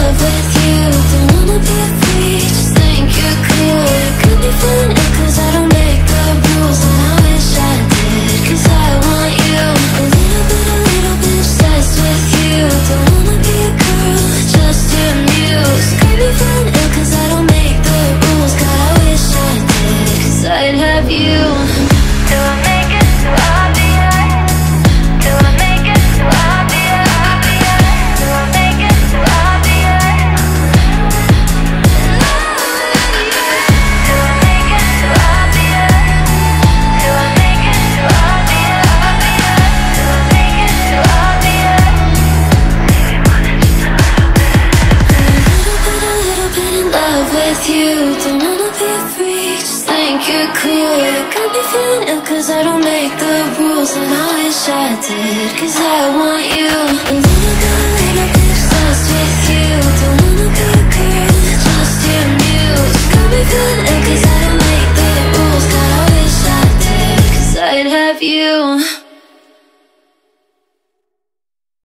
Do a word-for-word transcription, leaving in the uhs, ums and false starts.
love with you. Don't wanna be a freak, just think you're cool. You could be feeling ill cause I don't make the rules, and I wish I did, cause I want you. A little bit, a little bit obsessed with you. Don't wanna be a girl, just your muse. Could be feeling ill cause I don't make the rules. God, I wish I did, cause I'd have you. Do I make it too obvious? Do I make it too obvious? Do I make it too obvious? Do I make it too obvious? Do I make it too obvious? Do I make it too obvious? Maybe more than just a little bit. A little bit, a little bit in love with you. Don't wanna be a freak, just think you're cool. You could be feeling ill cause I don't make the rules, and I wish I did, cause I want you. A little bit, a little bit obsessed with you. Don't